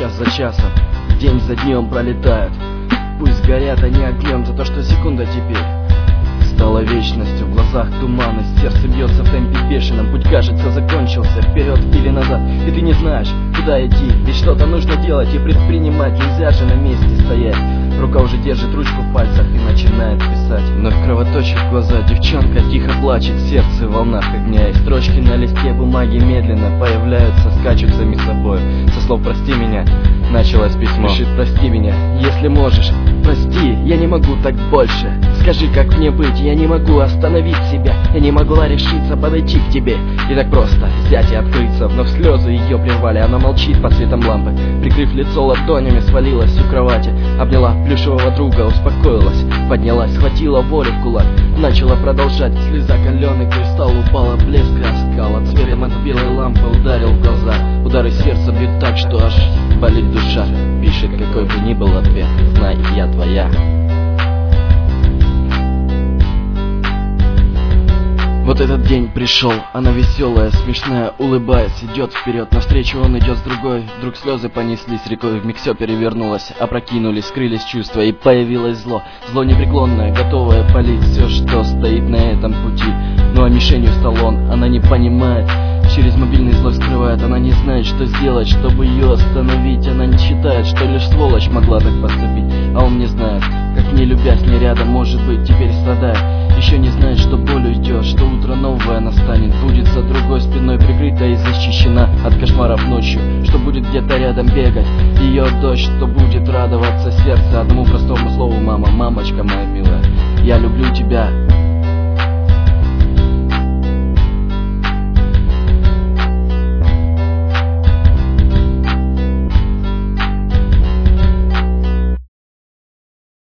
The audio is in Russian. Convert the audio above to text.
час за часом, день за днем пролетают. Пусть горят они огнем за то, что секунда теперь стала вечностью. В глазах туманность, сердце бьется в темпе бешеном. Путь, кажется, закончился, вперед или назад, и ты не знаешь, куда идти. Ведь что-то нужно делать и предпринимать, нельзя же на месте стоять. Рука уже держит ручку в пальцах и начинает писать. Вновь кровоточит глаза, девчонка тихо плачет, сердце в волнах огня. И строчки на листе бумаги медленно появляются, скачут сами собой. Со слов «прости меня» началось письмо. Пишет: прости меня, если можешь. Прости, я не могу так больше. Скажи, как мне быть, я не могу остановить себя. Я не могла решиться подойти к тебе и так просто взять и открыться. Вновь слезы ее прервали, она молчит под светом лампы. Прикрыв лицо ладонями, свалилась у кровати. Обняла плюшевого друга, успокоилась, поднялась, схватила волю в кулак, начала продолжать. Слеза каленый кристалл, упала, блеск и оскал. От света от белой лампы ударил в глаза. Удары сердца бьют так, что аж болит душа. Пишет, какой бы ни был ответ, знай, я твоя. Вот этот день пришел, она веселая, смешная, улыбается, идет вперед, навстречу он идет с другой. Вдруг слезы понеслись рекой, вмиг все перевернулось, опрокинулись, скрылись чувства, и появилось зло. Зло непреклонное, готовое палить все, что стоит на этом пути. Ну а мишенью стал он, она не понимает, через мобильный зло скрывает. Она не знает, что сделать, чтобы ее остановить. Она не считает, что лишь сволочь могла так поступить. А он не знает, как не любя с ней рядом, может быть, теперь страдает. Еще не знает, что боль уйдет, что утро новое настанет. Будет за другой спиной прикрыта и защищена от кошмаров ночью, что будет где-то рядом бегать ее дождь, что будет радоваться сердце одному простому слову: мама, мамочка моя милая, я люблю тебя.